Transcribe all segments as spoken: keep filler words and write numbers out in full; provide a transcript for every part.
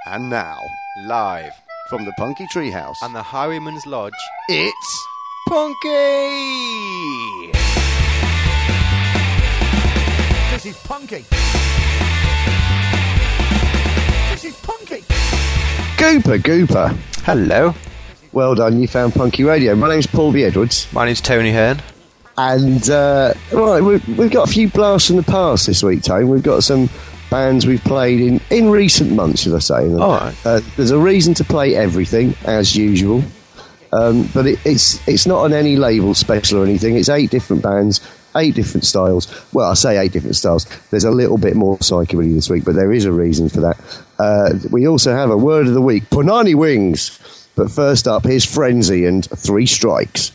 And now, live from the Punky Treehouse and the Highwayman's Lodge, it's Punky! This is Punky. This is Punky. Gooper, Gooper. Hello. Well done, you found Punky Radio. My name's Paul V. Edwards. My name's Tony Hearn. And, uh, right, we've, we've got a few blasts from the past this week, Tony. We've got some bands we've played in, in recent months, should I say. All right. Uh, there's a reason to play everything, as usual. Um, but it, it's it's not on any label special or anything. It's eight different bands, eight different styles. Well, I say eight different styles. There's a little bit more psychobilly this week, but there is a reason for that. Uh, we also have a word of the week, Punani Wings. But first up, here's Frenzy and Three Strikes.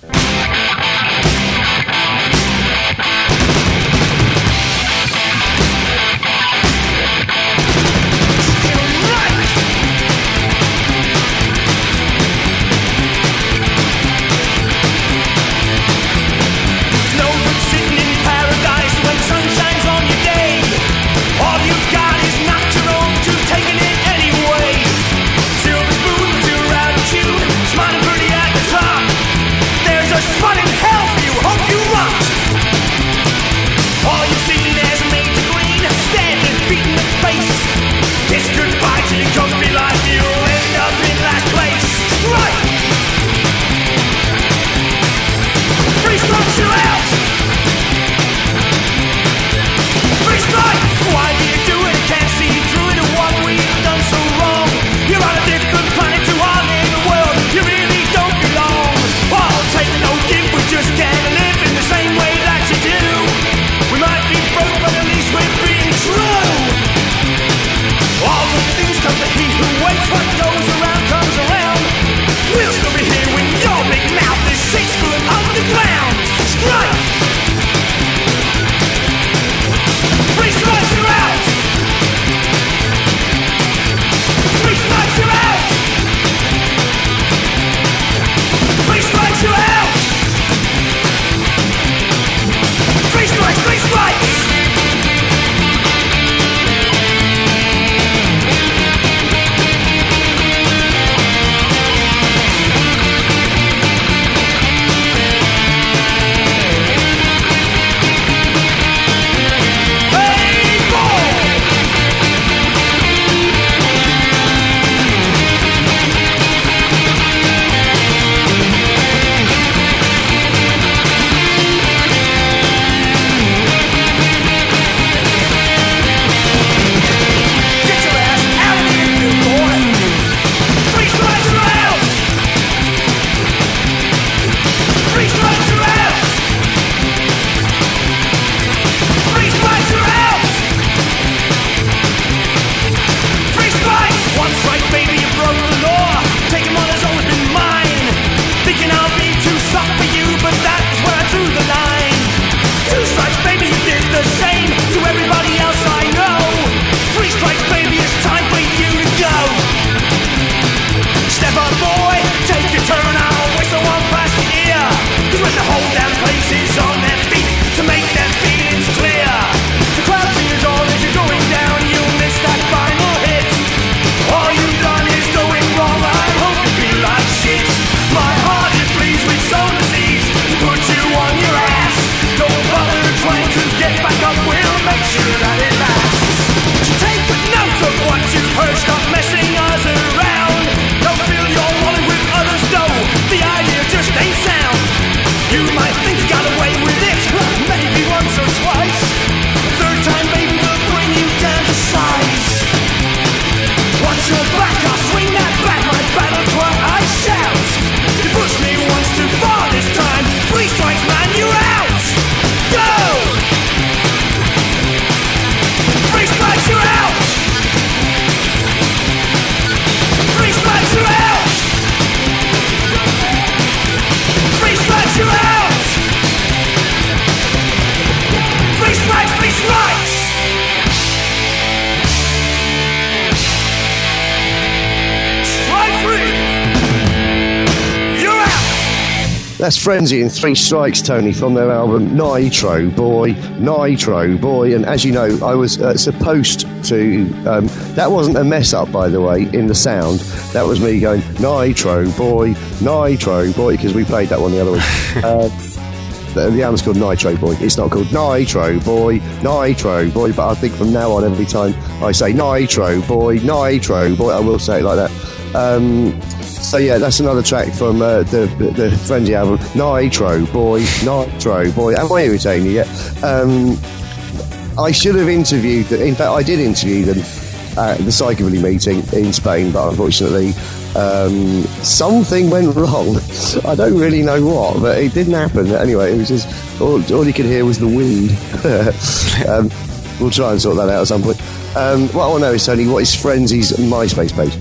That's Frenzy in Three Strikes, Tony, from their album Nitro Boy, Nitro Boy. And as you know, I was uh, supposed to... Um, that wasn't a mess-up, by the way, in the sound. That was me going, Nitro Boy, Nitro Boy, because we played that one the other week. uh, the, the album's called Nitro Boy. It's not called Nitro Boy, Nitro Boy, but I think from now on, every time I say Nitro Boy, Nitro Boy, I will say it like that. Um... So yeah, that's another track from uh, the the Frenzy album, Nitro Boy, Nitro Boy. Am I irritating you yet? Um, I should have interviewed them. In fact, I did interview them at the Psychobilly meeting in Spain, but unfortunately, um, something went wrong. I don't really know what, but it didn't happen. Anyway, it was just all, all you could hear was the wind. um, we'll try and sort that out at some point. Um, what I want to know is, Tony, what is Frenzy's MySpace page?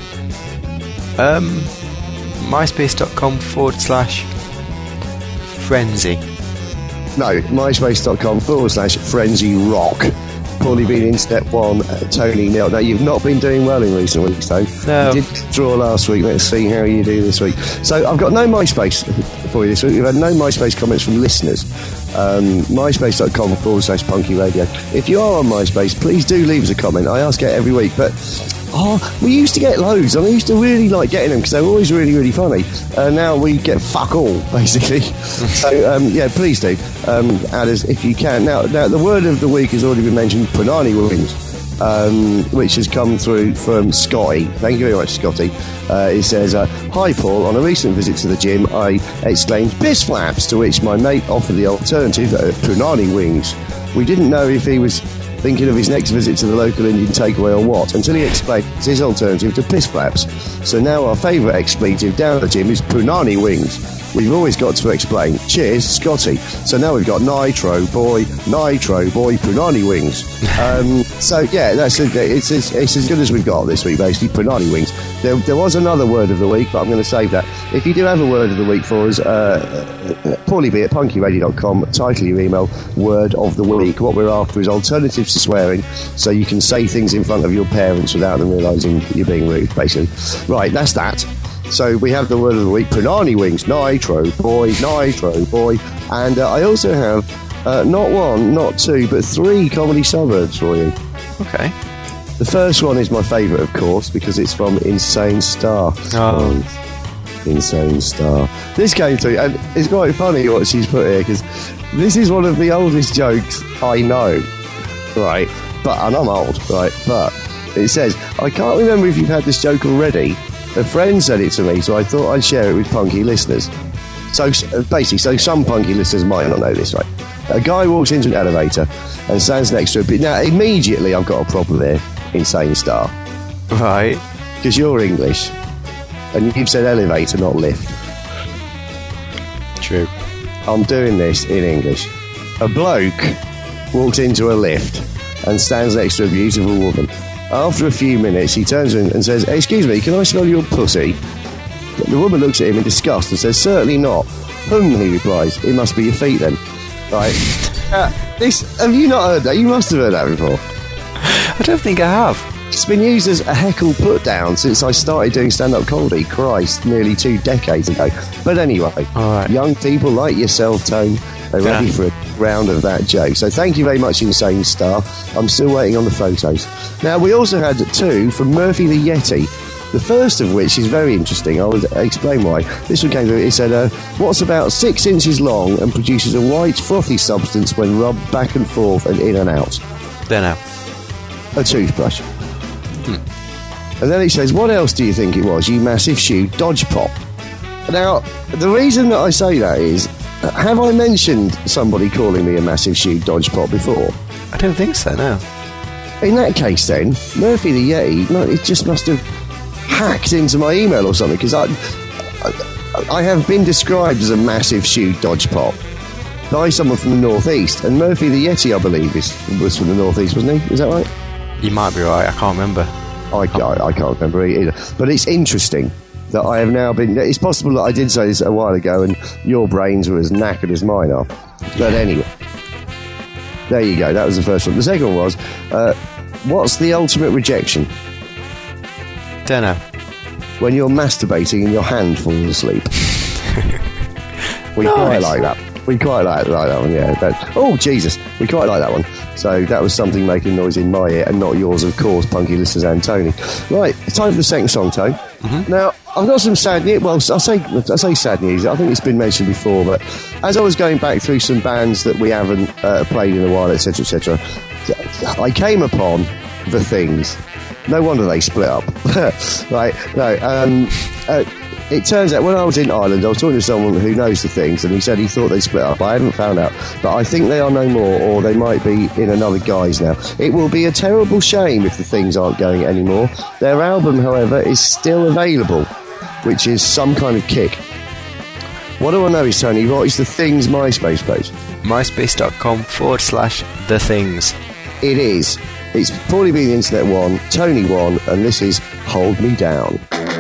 Um, myspace.com forward slash frenzy. No, myspace.com forward slash frenzy rock. Paulie been in step one, uh, Tony nil. Now, you've not been doing well in recent weeks, though. No. You did draw last week. Let's see how you do this week. So, I've got no MySpace for you this week. We've had no MySpace comments from listeners. Um, myspace.com forward slash punky radio. If you are on MySpace, please do leave us a comment. I ask it every week, but... Oh, we used to get loads, and I used to really like getting them because they were always really, really funny. Uh, now we get fuck all, basically. So, um, yeah, please do um, add us if you can. Now, now, the word of the week has already been mentioned, Punani Wings, um, which has come through from Scotty. Thank you very much, Scotty. Uh, it says, uh, Hi, Paul. On a recent visit to the gym, I exclaimed, piss flaps, to which my mate offered the alternative, uh, Punani Wings. We didn't know if he was... thinking of his next visit to the local Indian takeaway or what, until he explained his alternative to piss flaps. So now our favourite expletive down at the gym is Punani Wings. We've always got to explain. Cheers, Scotty. So now we've got Nitro Boy, Nitro Boy, Punani Wings. Um, so yeah, that's a, it's, it's, it's as good as we've got this week, basically, Punani Wings. There, there was another word of the week, but I'm going to save that. If you do have a word of the week for us, uh, Paulie B at punky radio dot com, title your email, word of the week. What we're after is alternatives to swearing, so you can say things in front of your parents without them realising you're being rude, basically. Right, that's that. So we have the word of the week, Punani Wings, Nitro Boy, Nitro Boy, and uh, I also have uh, not one, not two, but three comedy suburbs for you. Okay. The first one is my favourite, of course, because it's from Insane Star. Oh. Insane Star. This came through, and it's quite funny what she's put here, because this is one of the oldest jokes I know, right? But, and I'm old, right? But it says, I can't remember if you've had this joke already. A friend said it to me, so I thought I'd share it with punky listeners. So, basically, so some punky listeners might not know this, right? A guy walks into an elevator and stands next to a bit. Now, immediately, I've got a problem there, Insane Star. Right. Because you're English, and you've said elevator, not lift. True. I'm doing this in English. A bloke walks into a lift and stands next to a beautiful woman. After a few minutes, he turns in and says, excuse me, can I smell your pussy? The woman looks at him in disgust and says, certainly not. Hmm, he replies, it must be your feet then. Right. Uh, this, have you not heard that? You must have heard that before. I don't think I have. It's been used as a heckle put down since I started doing stand-up comedy, Christ, nearly two decades ago. But anyway, all right. Young people like yourself, Tone, are yeah. ready for a round of that joke. So thank you very much, Insane Star. I'm still waiting on the photos. Now, we also had two from Murphy the Yeti. The first of which is very interesting. I will explain why. This one came through. It said, uh, what's about six inches long and produces a white, frothy substance when rubbed back and forth and in and out? There now. A toothbrush. Hmm. And then it says, what else do you think it was, you massive shoe dodge pop? Now, the reason that I say that is, have I mentioned somebody calling me a massive shoe dodge pop before? I don't think so, no. In that case, then, Murphy the Yeti, no, it just must have hacked into my email or something, because I, I, I have been described as a massive shoe dodge pop by someone from the northeast, and Murphy the Yeti, I believe, is, was from the northeast, wasn't he? Is that right? You might be right. I can't remember. I, I, I can't remember either. But it's interesting that I have now been... It's possible that I did say this a while ago and your brains were as knackered as mine are. But anyway, there you go. That was the first one. The second one was, uh, what's the ultimate rejection? Don't know. When you're masturbating and your hand falls asleep. We Nice. quite like that. We quite like, like that one, yeah. That, oh, Jesus. We quite like that one. So that was something making noise in my ear and not yours, of course, punky listeners and Tony. Right, it's time for the second song, Tone. Mm-hmm. Now, I've got some sad news. Well, I say, I say sad news. I think it's been mentioned before, but as I was going back through some bands that we haven't uh, played in a while, et cetera, et cetera, I came upon The Things. No wonder they split up. Right, no, um... Uh, it turns out when I was in Ireland, I was talking to someone who knows The Things, and he said he thought they split up. I haven't found out, but I think they are no more, or they might be in another guise now. It will be a terrible shame if The Things aren't going anymore. Their album, however, is still available, which is some kind of kick. What do I know is, Tony, what is The Things MySpace page? myspace.com forward slash the things. It is. It's probably been the Internet one, Tony one, and this is Hold Me Down.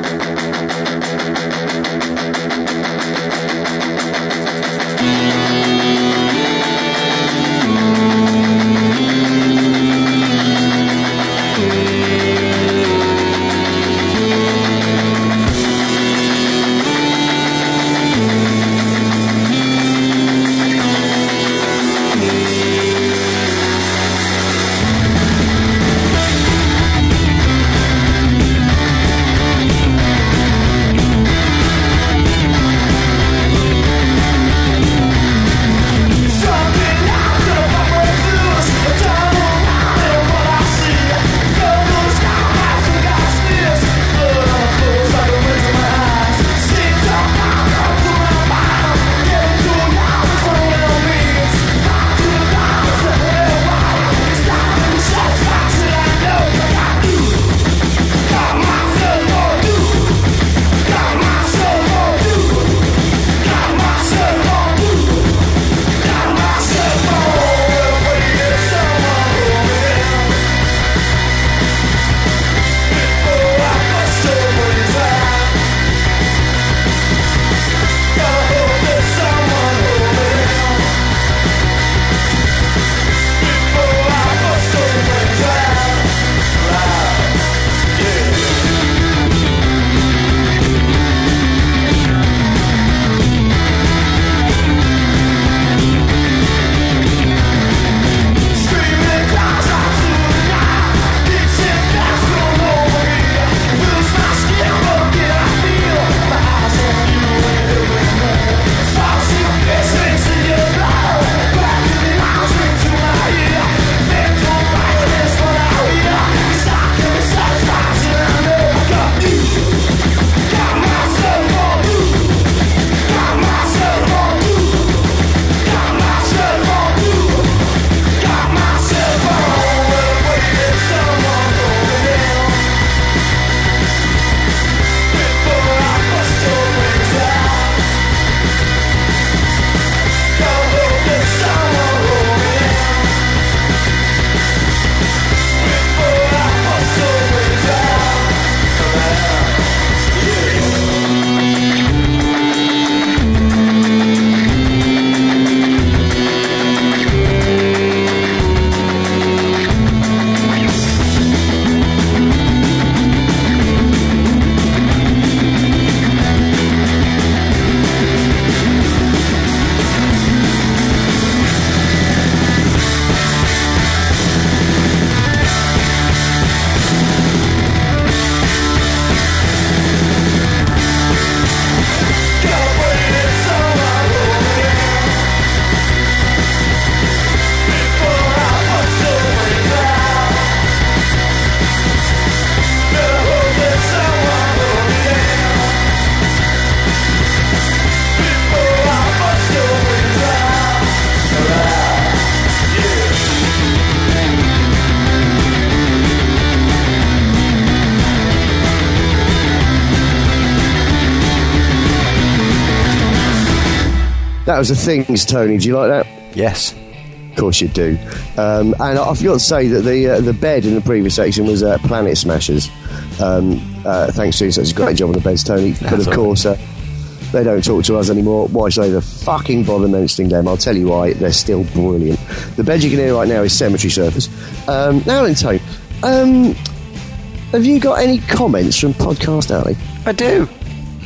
That was The Things, Tony. Do you like that? Yes. Of course you do. Um, and I forgot to say that the uh, the bed in the previous section was uh, Planet Smashers. Um, uh, thanks for doing such a great job on the beds, Tony. But That's of course, uh, they don't talk to us anymore. Why should they fucking bother mentioning them? I'll tell you why. They're still brilliant. The bed you can hear right now is Cemetery Surfers. Um, now then, Tony, um, have you got any comments from Podcast Alley? I do.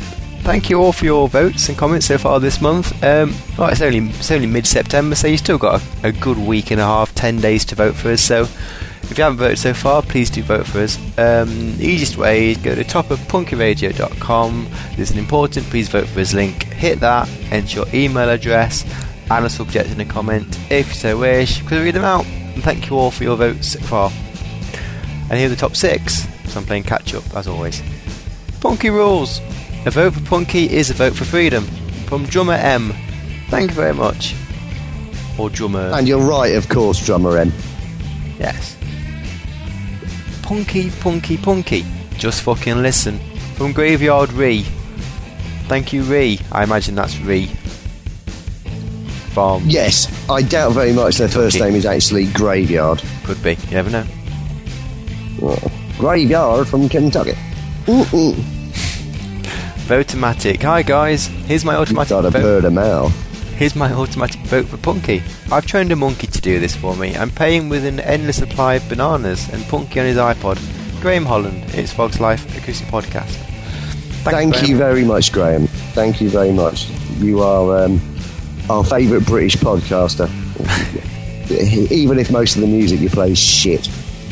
thank you all for your votes and comments so far this month. Um, well, it's only it's only mid-September, so you've still got a, a good week and a half, ten days to vote for us. So if you haven't voted so far, please do vote for us. Um, the easiest way is go to top of punky radio dot com. There's an important please vote for us link. Hit that, enter your email address and a subject in a comment if you so wish, because we read them out. And thank you all for your votes so far. And here are the top six, so I'm playing catch up as always. Punky rules. A vote for Punky is a vote for freedom. From Drummer M. Thank you very much. Or Drummer... And you're right, of course, Drummer M. Yes. Punky, Punky, Punky. Just fucking listen. From Graveyard Ree. Thank you, Ree. I imagine that's Ree. From... Yes, I doubt very much their first name is actually Graveyard. Could be, you never know. Oh, Graveyard from Kentucky. Mm-mm. Votomatic. Hi guys, here's my automatic You've got a vote. bird of mouth. Here's my automatic vote for Punky. I've trained a monkey to do this for me. I'm paying with an endless supply of bananas and Punky on his iPod. Graham Holland, it's Fog's Life Acoustic Podcast. Thank, Thank you very much, Graham. Thank you very much. You are um, our favourite British podcaster. Even if most of the music you play is shit.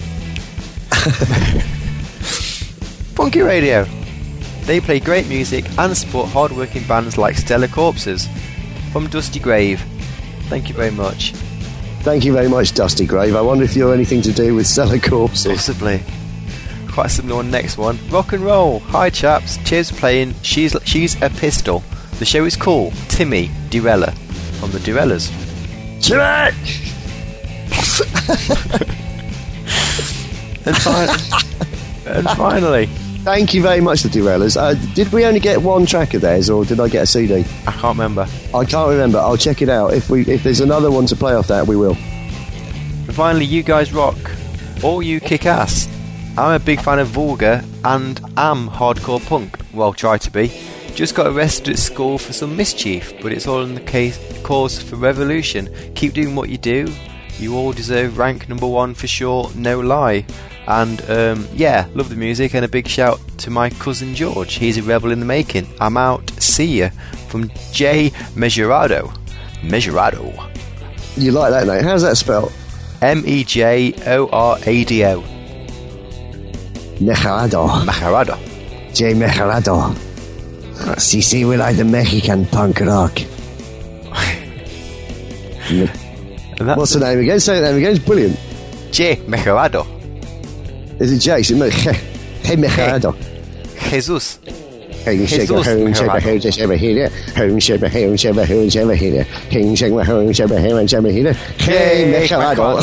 Punky Radio. They play great music and support hard-working bands like Stellar Corpses. From Dusty Grave. Thank you very much. Thank you very much, Dusty Grave. I wonder if you're anything to do with Stellar Corpses. Possibly. Quite a similar one. Next one. Rock and roll. Hi chaps. Cheers for playing. She's she's a pistol. The show is cool. Timmy Durella from the Durellas. and, fin- and finally. Thank you very much, the Durellas. Uh, did we only get one track of theirs, or did I get a C D? I can't remember. I can't remember. I'll check it out. If we if there's another one to play off that, we will. And finally, you guys rock. Or you kick ass. I'm a big fan of Vulgar and am hardcore punk. Well, try to be. Just got arrested at school for some mischief, but it's all in the case cause for revolution. Keep doing what you do. You all deserve rank number one for sure, no lie. And um, yeah, love the music, and a big shout to my cousin George. He's a rebel in the making. I'm out. See ya. From J Mesurado. Mesurado. You like that name? How's that spelled? M E J O R A D O. Mesurado. Mesurado. J Mesurado. Si, si, we like the Mexican punk rock. What's the name again? Say the name again. It's brilliant. J Mesurado. Is it Jay? Is it me? Hey, Mesurado. Jesus. Home Sheba, Home Sheba, Home Sheba here. Home Sheba, Home Sheba, Home Sheba here. Home Sheba, Home Sheba, Home Sheba here. Hey, Mesurado.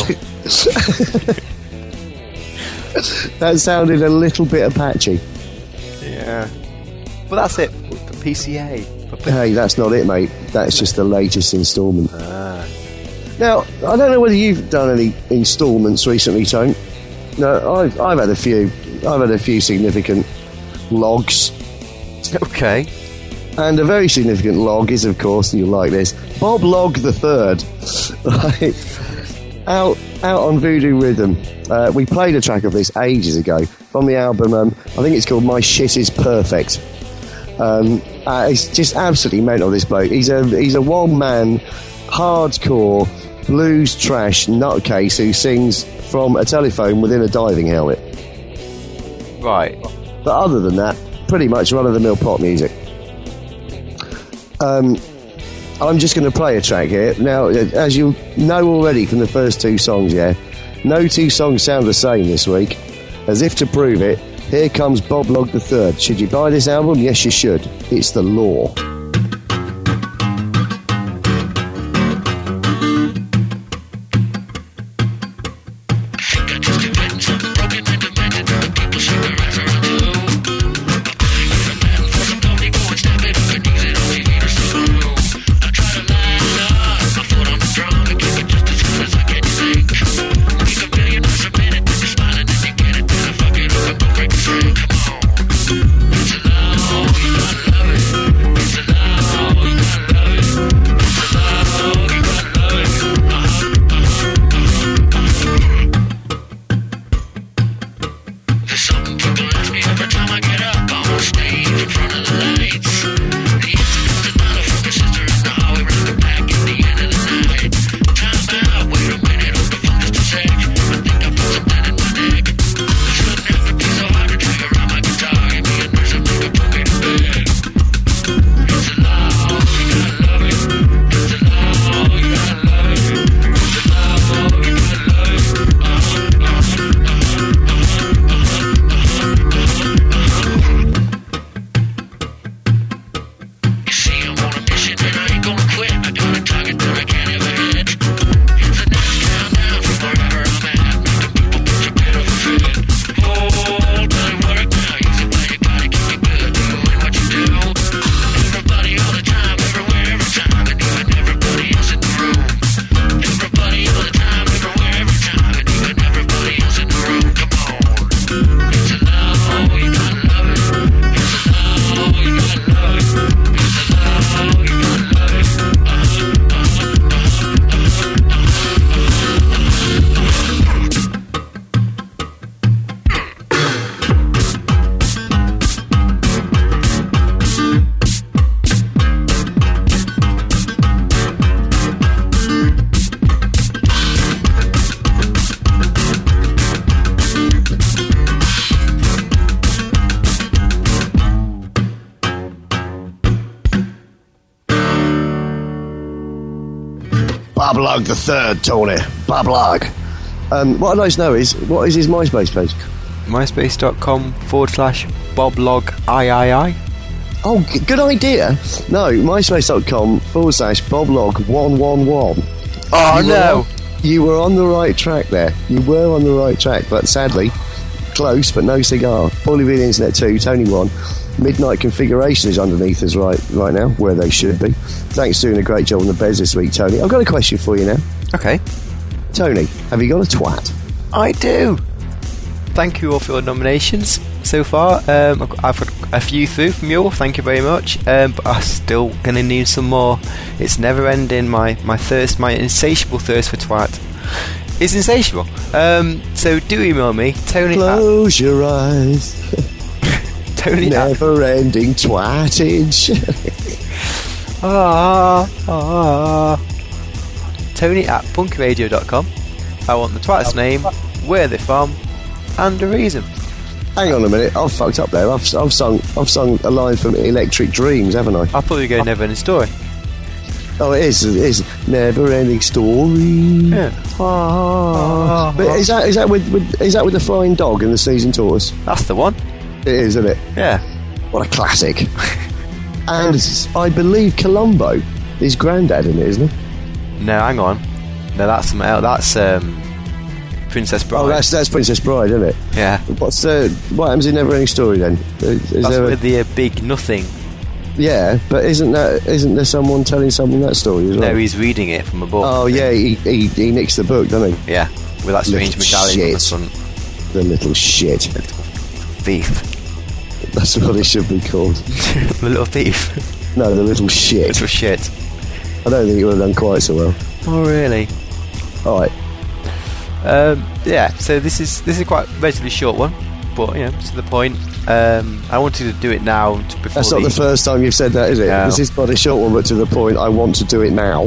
That sounded a little bit Apache. Yeah. But that's it for P C A. Hey, that's not it, mate. That's just the latest instalment. Ah. Now, I don't know whether you've done any instalments recently, Tone. No, I've I've had a few. I've had a few significant logs. Okay. And a very significant log is, of course, and you'll like this, Bob Log the Third. Right. Out out on Voodoo Rhythm. Uh, we played a track of this ages ago from the album. Um, I think it's called My Shit Is Perfect. Um, uh, it's just absolutely mental. This bloke. He's a he's a one man hardcore blues trash nutcase who sings from a telephone within a diving helmet. Right. But other than that, pretty much run-of-the-mill pop music. Um, I'm just going to play a track here. Now, as you know already from the first two songs, yeah, no two songs sound the same this week. As if to prove it, here comes Bob Log the Third. Should you buy this album? Yes, you should. It's the law. It's a Boblog the third, Tony. Boblog. Um, what I'd like to know is, what is his MySpace page? MySpace.com forward slash Boblog III. Oh, g- good idea. No, MySpace.com forward slash Boblog one one one. Oh, you no. Were on, you were on the right track there. You were on the right track, but sadly, close, but no cigar. Paulie V Internet two, Tony one. Midnight Configuration is underneath us right right now, where they should be. Thanks for doing a great job on the beds this week, Tony. I've got a question for you now. Okay. Tony, have you got a twat? I do. Thank you all for your nominations so far. Um, I've I've had a few through from you all. Thank you very much. Um, but I'm still going to need some more. It's never ending. My, my thirst, my insatiable thirst for twat is insatiable. Um, so do email me, Tony. Close at, your eyes. Tony. Never at, ending twattage. ah, ah. Tony at punkyradio dot com. I want the twat's name, where they're from, and a reason. Hang on a minute, I've fucked up there. I've, I've sung I've sung a line from Electric Dreams, haven't I? I'll probably go Never Ending Story. Oh, it is. It is Never Ending Story. Yeah. Ah. But is that is that with, with is that with the flying dog and the sneezing tortoise? That's the one. It is, isn't it? Yeah. What a classic. And I believe Columbo is granddad in it, isn't he? No, hang on. No, that's something else. That's um, Princess Bride. Oh, that's that's Princess Bride, isn't it? Yeah. What's uh, what happens in Never Ending Story then? Is, is that's there with a, the uh, big nothing. Yeah, but isn't that isn't there someone telling someone that story as well? No, he's reading it from a book. Oh yeah, he, he he nicks the book, doesn't he? Yeah, with that strange medallion on the front. The little shit. The little thief. That's what it should be called. The little thief. No, the little shit. Little shit. I don't think it would have done quite so well. Oh really? All right. Um, yeah. So this is this is quite a relatively short one, but you know, to the point. Um, I wanted to do it now. To, before That's not the, the first time you've said that, is it? No. This is quite a short one, but to the point. I want to do it now.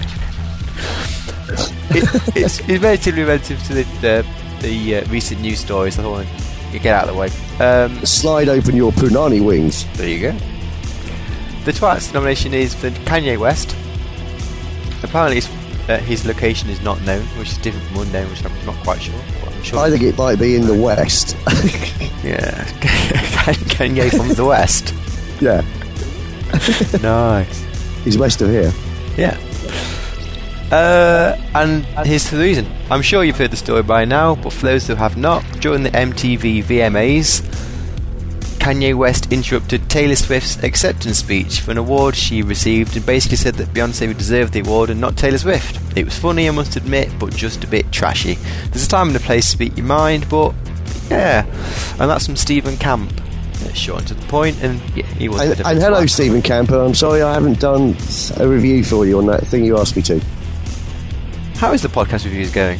it, it's, it's relatively relative to the the, the uh, recent news stories. I thought you get out of the way. Um, Slide open your punani wings. There you go. The twat's nomination is for Kanye West. Apparently, it's, uh, his location is not known, which is different from unknown, which I'm not quite sure. But I'm sure. I think it might be in the West. Yeah, Kanye from the West. Yeah, nice. he's west of here. Yeah. Uh, and here's the reason. I'm sure you've heard the story by now, but for those who have not, during the M T V V M As, Kanye West interrupted Taylor Swift's acceptance speech for an award she received and basically said that Beyonce would deserve the award and not Taylor Swift. It was funny, I must admit, but just a bit trashy. There's a time and a place to speak your mind, but yeah. And that's from Stephen Camp. Yeah, short and to the point, and yeah, he was. And, and hello, Stephen Camper. I'm sorry I haven't done a review for you on that thing you asked me to. How is the podcast reviews going?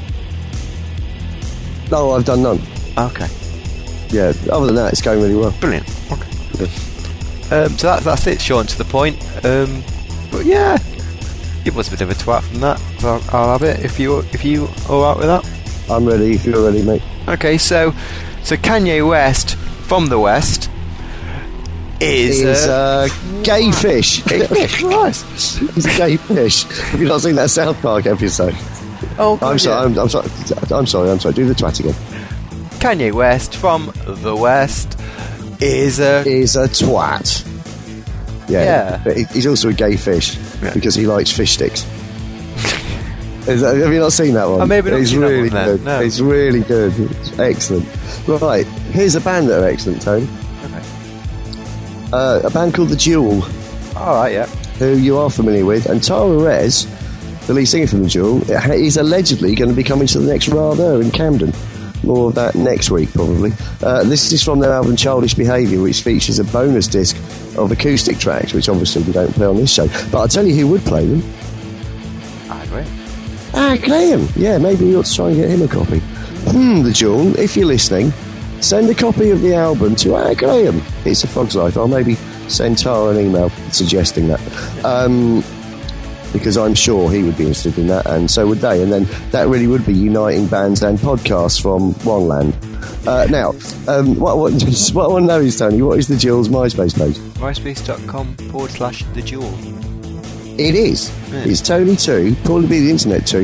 No, I've done none. Okay. Yeah, other than that, it's going really well. Brilliant. Okay. Um, so that, that's it, short and to the point. Um, but yeah, it was a bit of a twat from that. So I'll, I'll have it if you if you all right with that. I'm ready if you're ready, mate. Okay, so so Kanye West from the West is, is uh, uh, gay fish. Gay fish. Nice. He's a gay fish. Have you not seen that South Park episode? Oh, God, I'm sorry. yeah. I'm, I'm sorry. I'm sorry. I'm sorry. Do the twat again. Kanye West from the West is a is a twat. Yeah, Yeah. but he- he's also a gay fish Yeah. because he likes fish sticks. Is that, have you not seen that one? Oh, maybe not It's seen that really one then, good. no. It's really good. It's excellent. Right, here's a band that are excellent, Tony. Okay. Uh, a band called The Duel, All right, yeah. who you are familiar with, and Tara Rez, the lead singer from The Duel, is allegedly going to be coming to the next Rather in Camden. More of that next week, probably. Uh, this is from their album Childish Behaviour, which features a bonus disc of acoustic tracks, which obviously we don't play on this show. But I'll tell you who would play them. I agree. Ah, Graham. Yeah, maybe we ought to try and get him a copy. Hmm, The Duel, if you're listening, send a copy of the album to Ah, Graham. It's a Fog's Life. I'll maybe send Tara an email suggesting that. Um... because I'm sure he would be interested in that, and so would they. And then that really would be uniting bands and podcasts from one land. Uh, now, um, what, what, what I want to know is, Tony, what is The Duel's MySpace page? MySpace.com forward slash the Jewel. It is. Yeah. It's Tony two, probably be the internet two.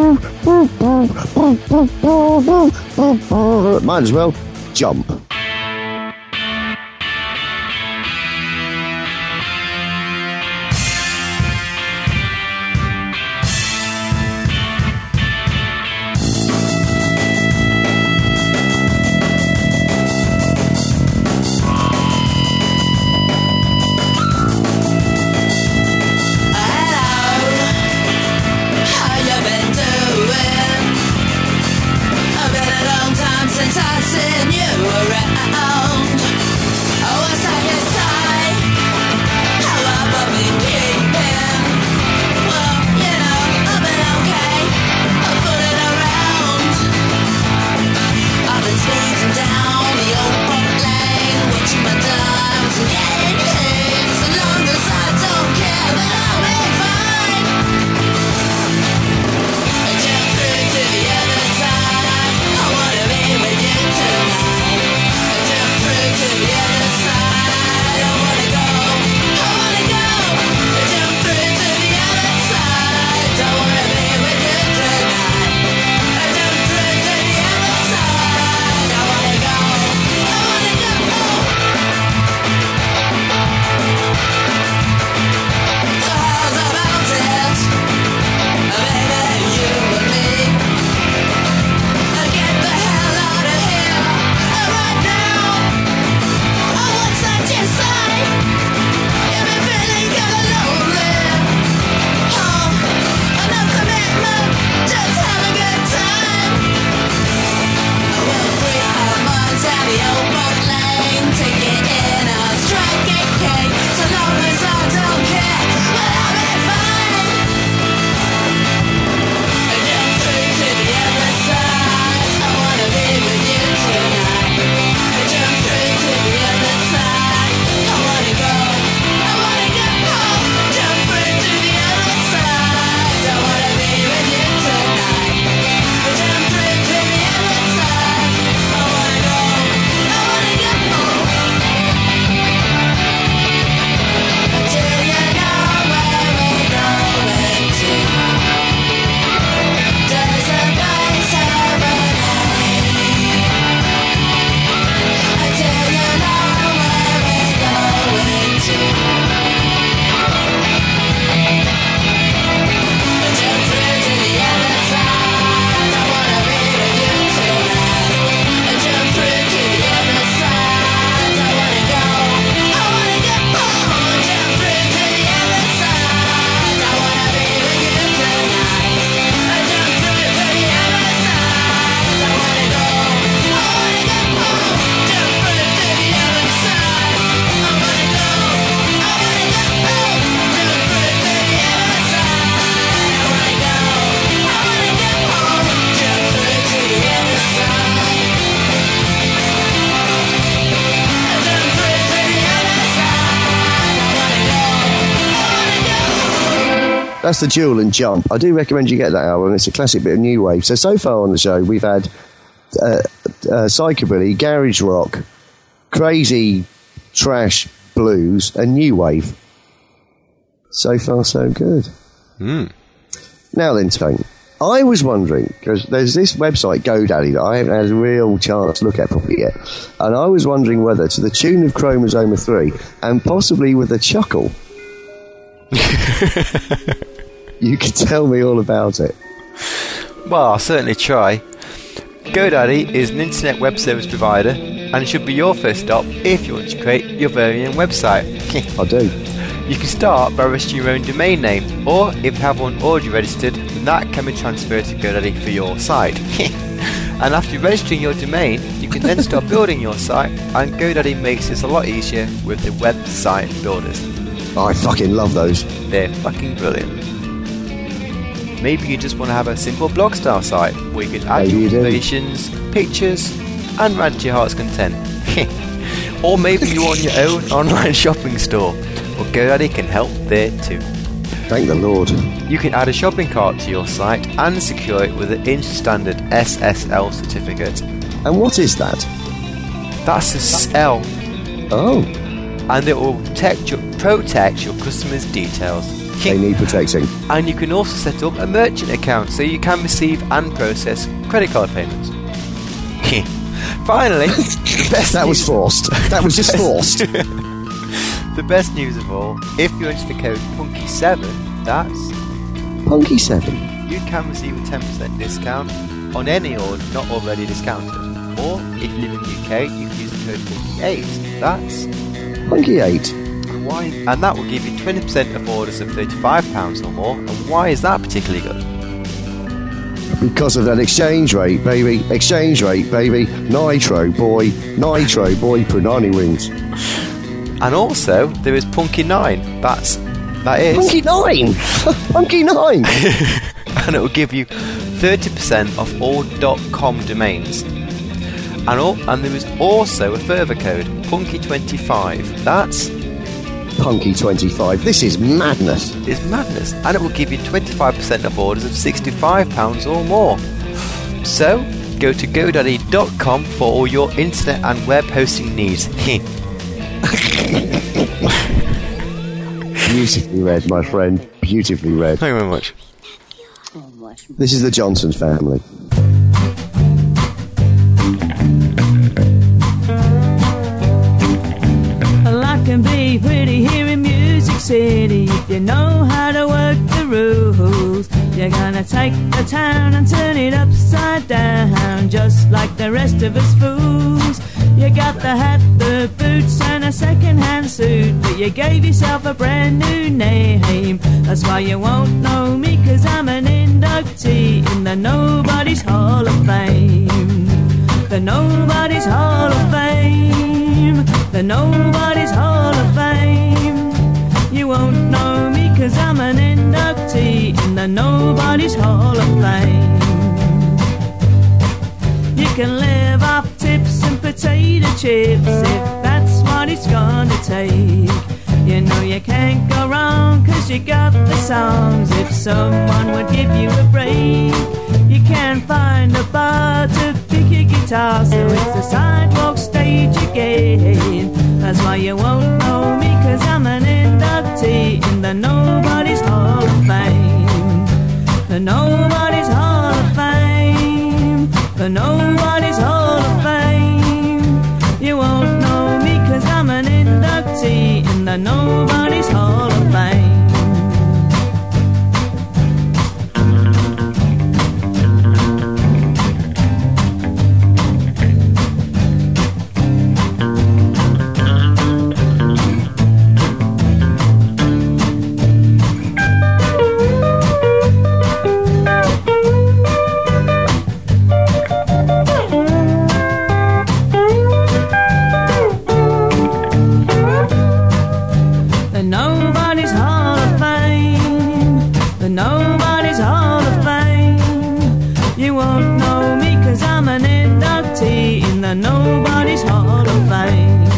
Might as well jump. That's the Duel and Jump. I do recommend you get that album. It's a classic bit of new wave. So, so far on the show, we've had uh, uh, psychobilly, garage rock, crazy trash blues, and new wave. So far, so good. Mm. Now then, Tone, I was wondering, because there's this website, GoDaddy, that I haven't had a real chance to look at properly yet, and I was wondering whether, to the tune of Chromosome three, and possibly with a chuckle, you could tell me all about it. Well, I'll certainly try. GoDaddy is an internet web service provider, and it should be your first stop if you want to create your very own website. I do. You can start by registering your own domain name, or if you have one already registered, then that can be transferred to GoDaddy for your site. And after registering your domain, you can then start building your site, and GoDaddy makes this a lot easier with the website builders. I fucking love those. They're fucking brilliant. Maybe you just want to have a simple blog style site where you can add Maybe your you observations, pictures, and rant your heart's content. Or maybe you want your own online shopping store. Well, GoDaddy can help there too. Thank the Lord. You can add a shopping cart to your site and secure it with an industry standard S S L certificate. And what is that? That's a S L. Oh. And it will protect your, protect your customers' details. They need protecting. And you can also set up a merchant account so you can receive and process credit card payments. Finally, the best That was news- forced. That was just forced. The best news of all, if you enter the code Punky seven, that's Punky seven. you can receive a ten percent discount on any order not already discounted. Or, if you live in the U K, you can use the code Punky eight. That's... Punky eight. And, why, and that will give you twenty percent of orders of thirty-five pounds or more. And why is that particularly good? Because of that exchange rate, baby. Exchange rate, baby. Nitro, boy. Nitro, boy. Punani wings. And also, there is Punky nine. That's... That is... Punky nine! Punky nine! And it will give you thirty percent off all .com domains. And, all, and there is also a further code, Punky twenty-five. That's... Punky twenty-five. This is madness. It's madness. And it will give you twenty-five percent off orders of sixty-five pounds or more. So, go to go dot e dot com for all your internet and web hosting needs. Beautifully read, my friend. Beautifully read. Thank you very much. This is the Johnson family. Well, I can be pretty here in Music City if you know how to work the rules. You're gonna take the town and turn it upside down, just like the rest of us fools. You got the hat, the boots and a second-hand suit, but you gave yourself a brand new name. That's why you won't know me, 'cause I'm an inductee in the Nobody's Hall of Fame. The Nobody's Hall of Fame. The Nobody's Hall of Fame. You won't know me, 'cause I'm an inductee in the Nobody's Hall of Fame. You can live off tips and potato chips if that's what it's gonna take. You know you can't go wrong, 'cause you got the songs if someone would give you a break. You can't find a bar to pick your guitar, so it's the sidewalk stage again. That's why you won't know me, 'cause I'm an inductee in the Nobody's Hall of Fame. The Nobody's Hall of Fame. The Nobody's Hall of Fame. You won't know me, 'cause I'm an inductee in the Nobody's Hall of Fame. Nobody's Hall of Fame.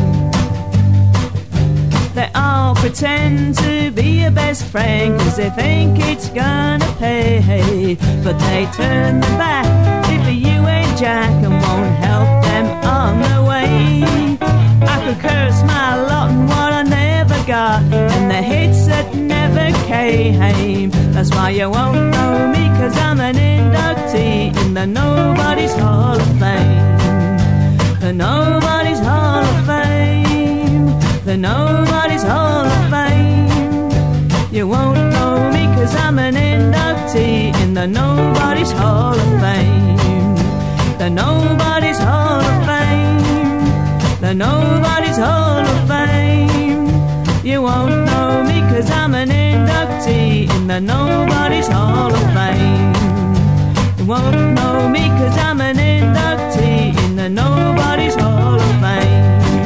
They all pretend to be your best friend, 'cause they think it's gonna pay, but they turn their back if you ain't Jack and won't help them on the way. I could curse my lot and what I never got, and the hits that never came. That's why you won't know me, 'cause I'm an inductee in the Nobody's Hall of Fame. The Nobody's Hall of Fame. The Nobody's Hall of Fame. You won't know me, 'cause I'm an inductee in the Nobody's Hall of Fame. The Nobody's Hall of Fame. The Nobody's Hall of Fame. You won't know me, 'cause I'm an inductee in the Nobody's Hall of Fame. You won't know me, 'cause I'm an inductee in the Nobody's Hall of Fame.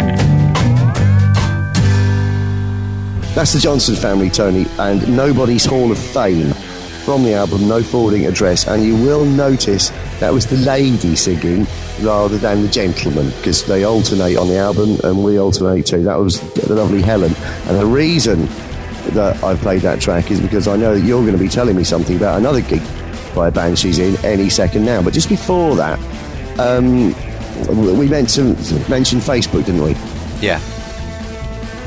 That's the Johnson family, Tony, and Nobody's Hall of Fame from the album No Forwarding Address. And you will notice that was the lady singing rather than the gentleman, because they alternate on the album and we alternate too. That was the lovely Helen. And the reason that I played that track is because I know that you're going to be telling me something about another gig by a band she's in any second now. But just before that, um, we mentioned, mentioned Facebook, didn't we? Yeah.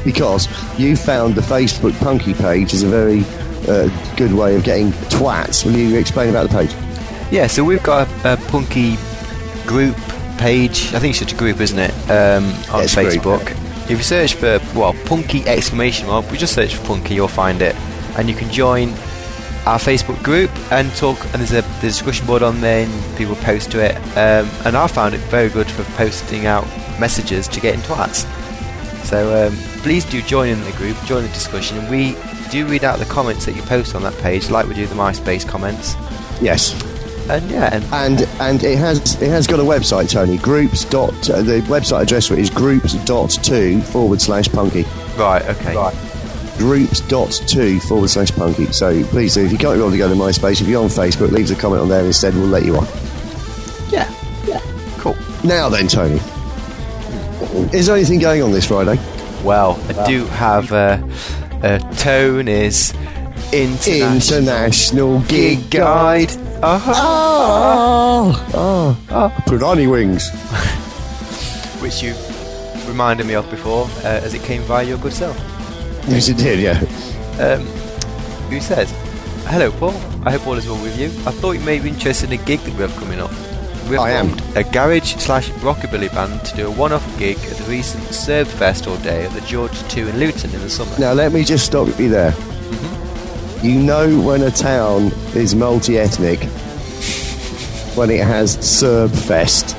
because you found the Facebook Punky page is a very uh, good way of getting twats. Will you explain about the page? Yeah, so we've got a, a Punky group page. I think it's just a group, isn't it? Um, on It's a group, Facebook. yeah. If you search for, well, Punky exclamation mark, we just search for Punky, you'll find it. And you can join our Facebook group and talk, and there's a, there's a discussion board on there and people post to it. Um, and I found it very good for posting out messages to get in twats. So um, please do join in the group, join the discussion, and we do read out the comments that you post on that page, like we do the MySpace comments. Yes. And yeah, and And and it has it has got a website, Tony. Groups dot uh, the website address for it is groups dot two forward slash punky. right, okay. Right. Groups dot two forward slash punky. So please do, if you can't be able to go to MySpace, if you're on Facebook, leave a comment on there instead. We'll let you on. Yeah, yeah, cool. Now then, Tony, is there anything going on this Friday? Well, I do have uh, uh, Tony's international, International Gig Guide. Guide. Uh-huh. Oh, oh, oh. Punani wings. Which you reminded me of before, uh, as it came via your good self. Yes, it did, yeah. Um, who says, "Hello, Paul. I hope all is well with you. I thought you may be interested in a gig that we have coming up. We have I am. formed a garage slash rockabilly band to do a one-off gig at the recent Serb Fest all day at the George two in Luton in the summer." Now, let me just stop you there. You know when a town is multi-ethnic when it has Serb Fest.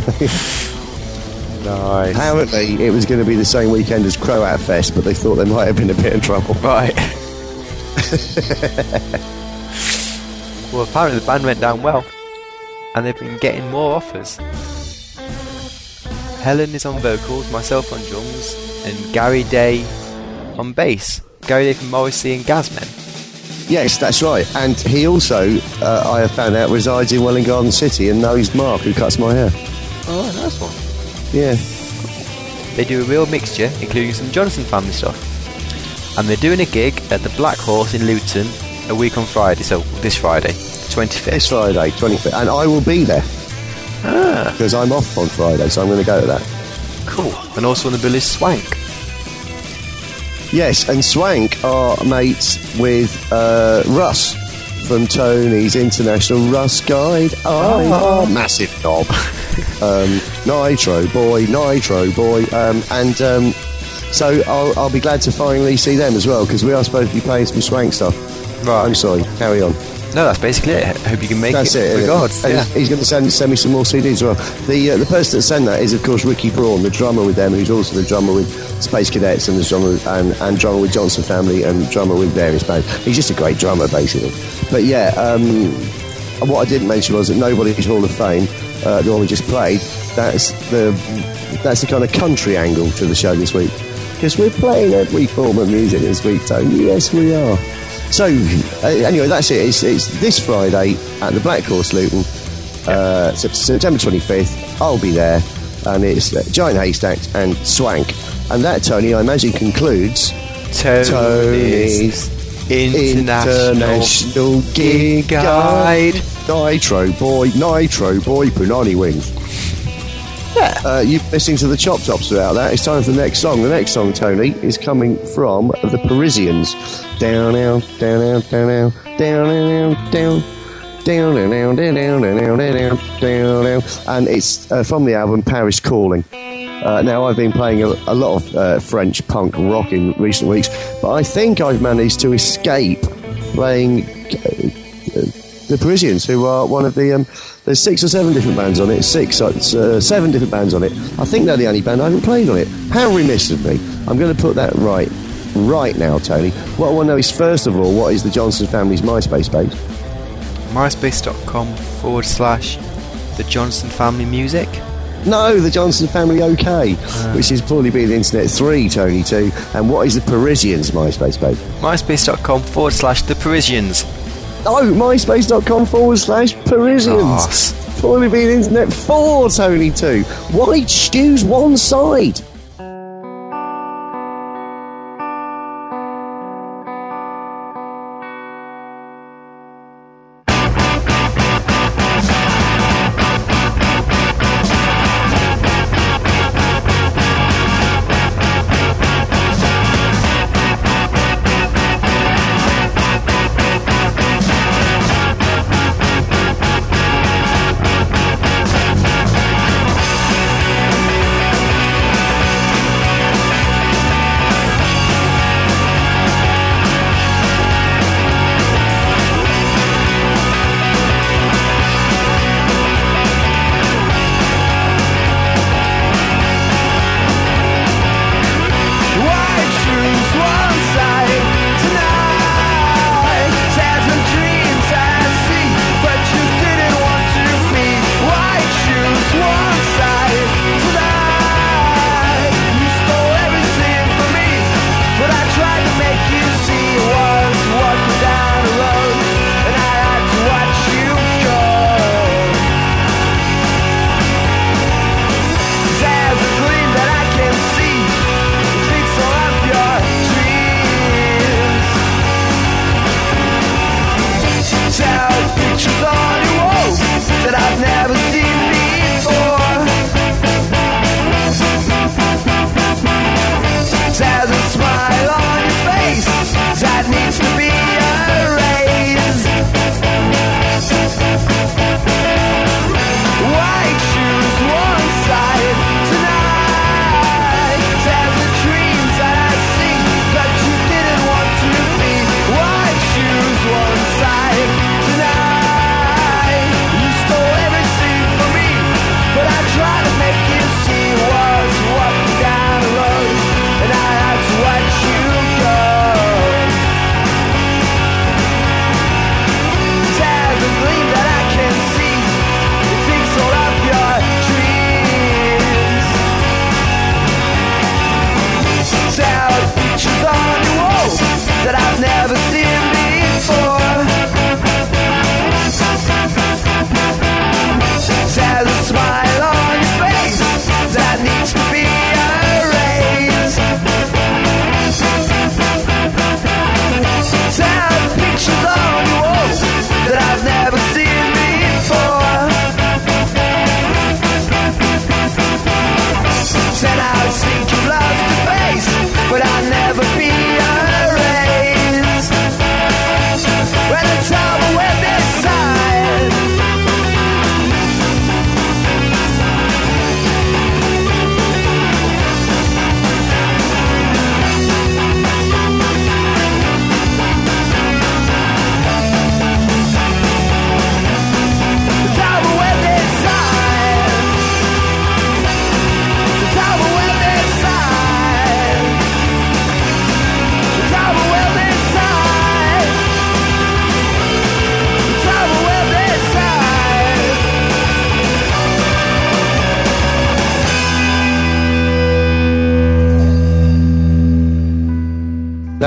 Nice. Apparently, it was going to be the same weekend as Croat Fest, but they thought they might have been a bit in trouble. Right. Well, apparently the band went down well, and they've been getting more offers. Helen is on vocals, myself on drums, and Gary Day on bass. Gary Day from Morrissey and Gazmen. Yes, that's right. And he also, uh, I have found out, resides in Welwyn Garden City and knows Mark, who cuts my hair. Oh, nice one. Yeah. They do a real mixture, including some Johnson family stuff. And they're doing a gig at the Black Horse in Luton a week on Friday, so this Friday, twenty-fifth. This Friday, twenty-fifth. And I will be there. Ah, Because I'm off on Friday, so I'm going to go to that. cool. And also on the bill is Swank. Yes, and Swank are mates with uh, Russ from Tony's International Russ Guide. Oh, oh massive knob. um, Nitro boy, Nitro boy. Um, and um, so I'll, I'll be glad to finally see them as well, because we are supposed to be playing some Swank stuff. Right. I'm sorry, carry on. No, that's basically it. I hope you can make That's it. it. isn't it? Regards. And Yeah. He's going to send, send me some more C Ds as well. The uh, the person that sent that is, of course, Ricky Braun, the drummer with them, who's also the drummer with Space Cadets and the drummer with, and, and drummer with Johnson Family and drummer with various bands. He's just a great drummer, basically. But yeah, um, what I didn't mention was that Nobody's Hall of Fame, uh, the one we just played, that's the that's the kind of country angle to the show this week. Because we're playing every form of music this week, Tony. Yes, we are. So, uh, anyway, that's it. It's, it's this Friday at the Black Horse, Luton, uh, Sep- September twenty-fifth. I'll be there, and it's uh, Giant Haystacks and Swank. And that, Tony, I imagine concludes Tony's, Tony's International, International Gig Guide. Nitro Boy, Nitro Boy, Punani Wings. Yeah. Uh, you're listening to the Chop Tops throughout that. It's time for the next song. The next song, Tony, is coming from the Parisians. Down, down, down, down, down, down, down, down. Down, down, down, down, down, down, down, down, down. And it's uh, from the album Paris Calling. Uh, now, I've been playing a, a lot of uh, French punk rock in recent weeks, but I think I've managed to escape playing uh, the Parisians, who are one of the... Um, there's six or seven different bands on it. Six, uh, seven different bands on it. I think they're the only band I haven't played on it. How remiss of me. I'm going to put that right right now, Tony. What I want to know is, first of all, what is the Johnson family's MySpace page? MySpace.com forward slash the Johnson Family Music. No, the Johnson Family OK, Uh. which is probably being Internet three, Tony two. And what is the Parisians' MySpace page? MySpace.com forward slash the Parisians. Oh, MySpace.com forward slash Parisians. Arse. Probably being Internet four, Tony two. Why choose one side?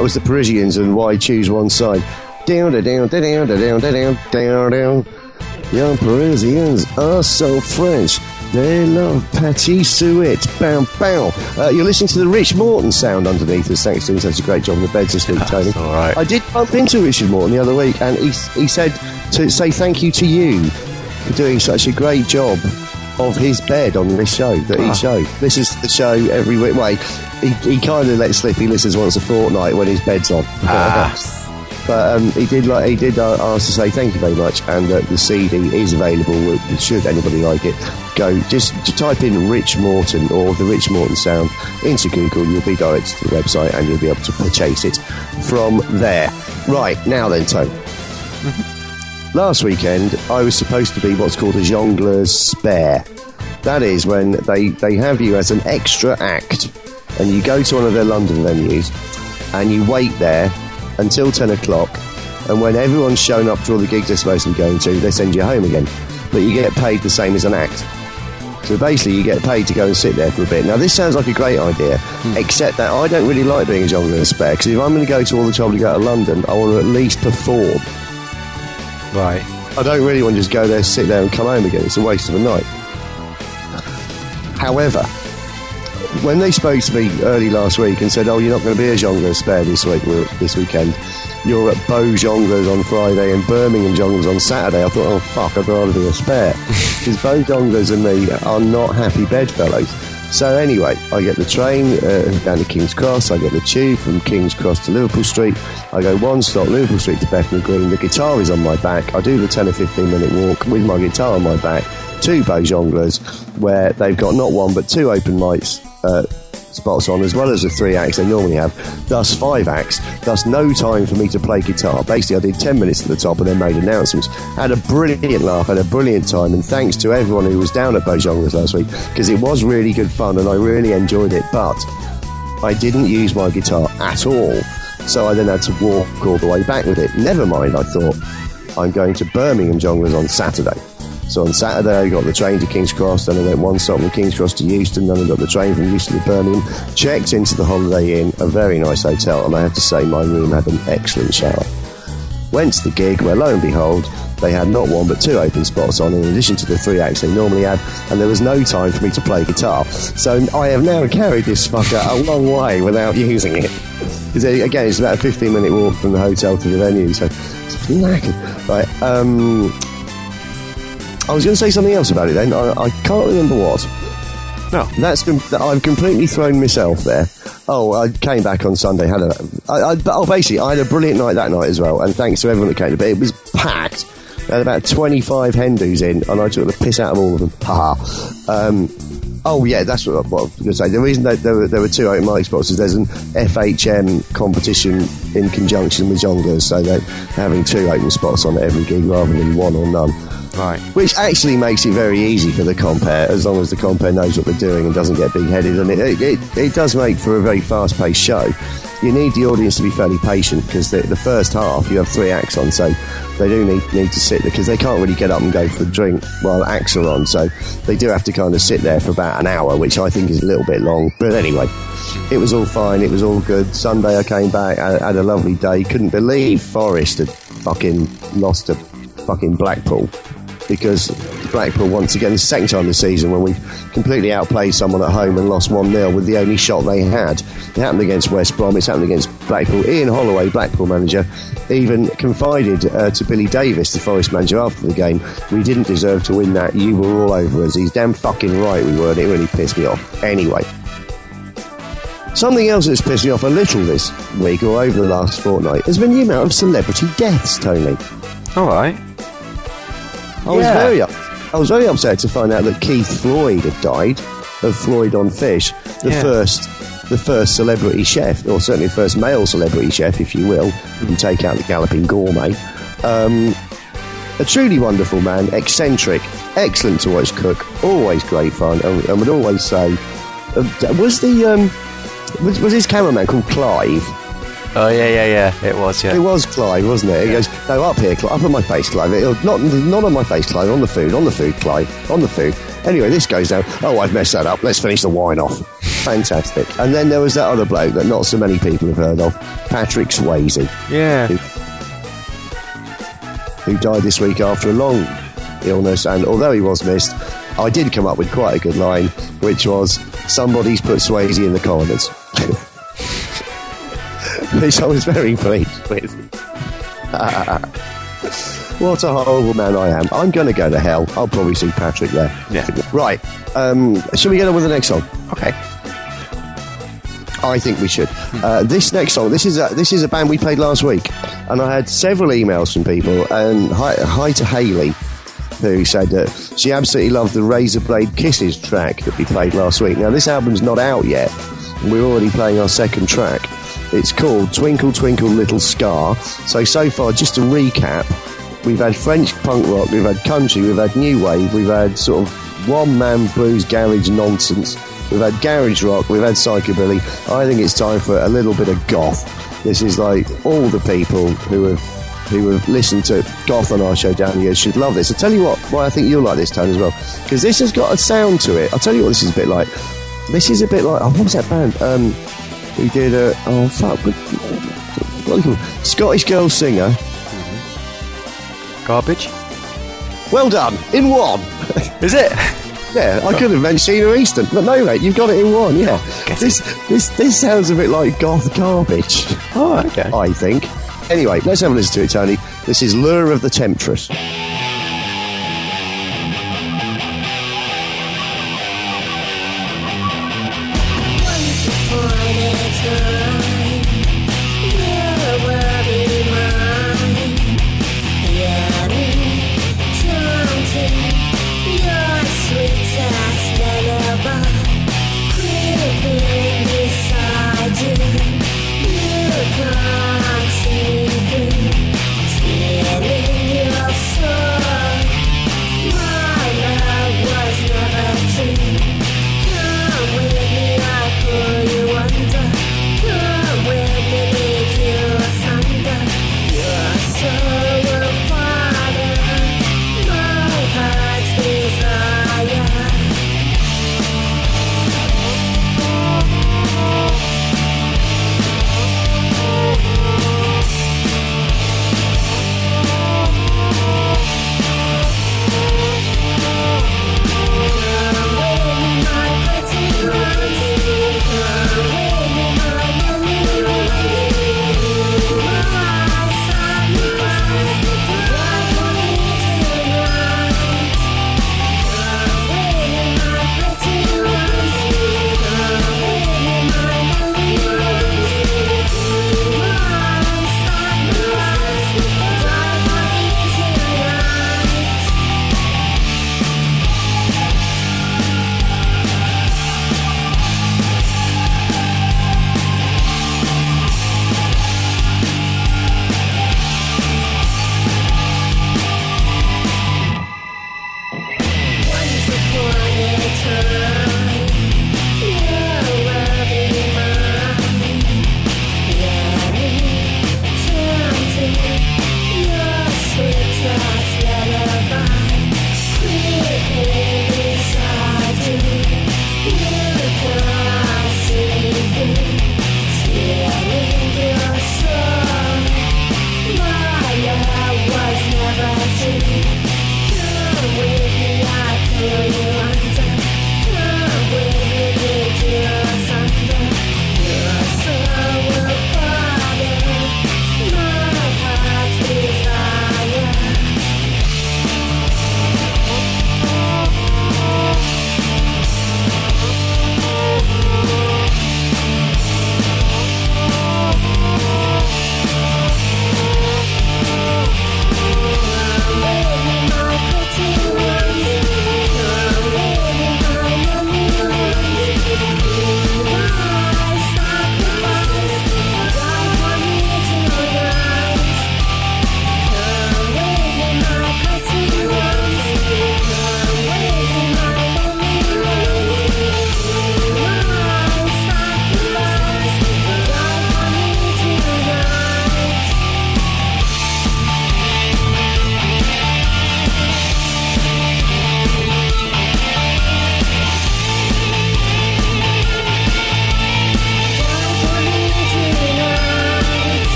that was the Parisians and Why Choose One Side. Down, down, down, down, down, down, down, down. Young Parisians are so French. They love Patty Suet. Bow, bow. Uh, you're listening to the Rich Morton sound underneath us. Thanks for doing such a great job on the beds this week, Tony. That's all right. I did bump into Richard Morton the other week, and he, he said to say thank you to you for doing such a great job of his bed on this show, that he Ah. showed. This is the show every week. Wait, he, he kind of lets slip he listens once a fortnight when his bed's on. Ah. But um, he did like he did uh, ask to say thank you very much, and uh, the C D is available. Should anybody like it, go just, just type in Rich Morton or the Rich Morton sound into Google. You'll be directed to the website, and you'll be able to purchase it from there. Right now, then, Tone. Last weekend, I was supposed to be what's called a jongleur's spare. That is when they they have you as an extra act, and you go to one of their London venues, and you wait there until ten o'clock, and when everyone's shown up to all the gigs they're supposed to be going to, they send you home again. But you get paid the same as an act. So basically you get paid to go and sit there for a bit. Now this sounds like a great idea, hmm. except that I don't really like being a jongleur's spare, because if I'm going to go to all the trouble to go to London, I want to at least perform. Right. I don't really want to just go there, sit there and come home again. It's a waste of a night. However, when they spoke to me early last week and said, oh, you're not going to be a Jongleur spare this week, this weekend, you're at Bow Jongleurs on Friday and Birmingham Jongleurs on Saturday, I thought, oh, fuck, I'd rather be a spare. Because Bow Jongleurs and me are not happy bedfellows. So anyway, I get the train uh, down to King's Cross, I get the tube from King's Cross to Liverpool Street, I go one stop, Liverpool Street to Bethnal Green, the guitar is on my back, I do the ten or fifteen minute walk with my guitar on my back to Bow Jongleurs, where they've got not one but two open mics uh, spots on, as well as the three acts they normally have, thus five acts, thus no time for me to play guitar. Basically, I did ten minutes at the top and then made announcements. Had a brilliant laugh, had a brilliant time, and thanks to everyone who was down at Bow Jongleurs last week, because it was really good fun and I really enjoyed it, but I didn't use my guitar at all, so I then had to walk all the way back with it. Never mind, I thought, I'm going to Birmingham Jongleurs on Saturday. So on Saturday I got the train to King's Cross, then I went one stop from King's Cross to Euston, then I got the train from Euston to Birmingham, checked into the Holiday Inn, a very nice hotel, and I have to say my room had an excellent shower. Went to the gig where, lo and behold, they had not one but two open spots on in addition to the three acts they normally had, and there was no time for me to play guitar. So I have now carried this fucker a long way without using it. Because again, it's about a fifteen minute walk from the hotel to the venue, so it's knackered. Right, um... I was going to say something else about it then. I, I can't remember what. No. That's com- I've completely thrown myself there. Oh, I came back on Sunday. Had a, I, I, oh, basically, I had a brilliant night that night as well, and thanks to everyone that came to it. It was packed. There had about twenty-five Hindus in, and I took the piss out of all of them. Ha um, Oh, yeah, that's what, what I was going to say. The reason that there were, there were two open mic spots is there's an F H M competition in conjunction with Jongleurs, so they're having two open spots on every gig rather than one or none. Right. Which actually makes it very easy for the compere, as long as the compere knows what they're doing and doesn't get big-headed. And it, it, it, it does make for a very fast-paced show. You need the audience to be fairly patient, because the, the first half, you have three acts on, so they do need, need to sit there, because they can't really get up and go for a drink while acts are on, so they do have to kind of sit there for about an hour, which I think is a little bit long. But anyway, it was all fine, it was all good. Sunday I came back, I had a lovely day. Couldn't believe Forest had fucking lost to fucking Blackpool, because Blackpool, once again, the second time this season when we've completely outplayed someone at home and lost one nil with the only shot they had. It happened against West Brom, it's happened against Blackpool. Ian Holloway, Blackpool manager, even confided uh, to Billy Davis, the Forest manager, after the game, we didn't deserve to win that, you were all over us. He's damn fucking right we were, and it really pissed me off. Anyway, something else that's pissed me off a little this week, or over the last fortnight, has been the amount of celebrity deaths, Tony. Alright. I was yeah. very up, I was very upset to find out that Keith Floyd had died of Floyd on Fish, the yeah. first the first celebrity chef, or certainly the first male celebrity chef, if you will, if you take out the Galloping Gourmet. Um, a truly wonderful man, eccentric, excellent to watch cook, always great fun, and, and would always say, uh, was the um, was, was his cameraman called Clive? Oh, yeah, yeah, yeah, it was, yeah. It was Clive, wasn't it? He goes, no, up here, Clive, up on my face, Clive. It'll, not, not on my face, Clive, on the food, on the food, Clive, on the food. Anyway, this goes down. Oh, I've messed that up. Let's finish the wine off. Fantastic. And then there was that other bloke that not so many people have heard of, Patrick Swayze, Yeah. who, who died this week after a long illness. And although he was missed, I did come up with quite a good line, which was, somebody's put Swayze in the corners. Which I was very pleased with. What a horrible man I am. I'm going to go to hell. I'll probably see Patrick there. Yeah. Right. Um, shall we get on with the next song? Okay. I think we should. Uh, this next song, this is a, this is a band we played last week, and I had several emails from people. And hi, hi to Hayley, who said that she absolutely loved the Razorblade Kisses track that we played last week. Now, this album's not out yet. We're already playing our second track. It's called Twinkle Twinkle Little Scar. So, so far, just to recap, we've had French punk rock, we've had country, we've had new wave, we've had sort of one-man blues garage nonsense, we've had garage rock, we've had psychobilly. I think it's time for a little bit of goth. This is like all the people who have who have listened to goth on our show down here should love this. I'll tell you what, why I think you'll like this, Tone, as well, because this has got a sound to it. I'll tell you what this is a bit like. This is a bit like, oh, what was that band? Um, who did a, oh fuck, what, what do you call it? Scottish girl singer. Garbage? Well done, in one. Is it? Yeah, I could have meant Sheena Easton, but no, mate, you've got it in one. Yeah, Get this this this sounds a bit like goth garbage. Oh, okay. I think. Anyway, let's have a listen to it, Tony. This is Lure of the Temptress. Stealing your soul.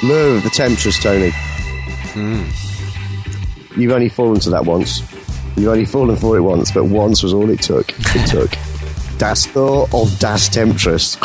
Lure of the Temptress, Tony. Mm. You've only fallen to that once. You've only fallen for it once, but once was all it took. It took. Das Lure of Das Temptress.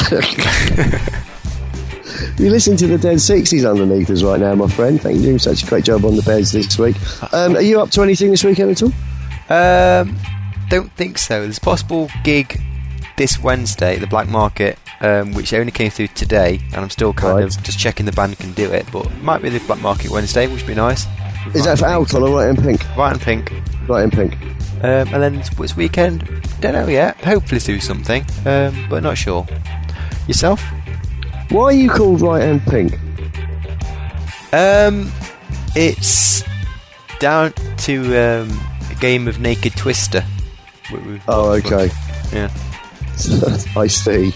You listen to the Dead sixties underneath us right now, my friend. Thank you for doing such a great job on the beds this week. Um, are you up to anything this weekend at all? Um, don't think so. There's a possible gig this Wednesday at the Black Market, um, which only came through today, and I'm still kind Right. of just checking the band can do it, but it might be the Black Market Wednesday, which would be nice. Is that for alcohol or Right in Pink? Right and Pink. Right in Pink. Um, and then this, this weekend, don't know yet. Hopefully do something, um, but not sure. Yourself? Why are you called Right and Pink? Um, it's down to um, a game of Naked Twister. we- we've Oh, watched. okay. Yeah. I see.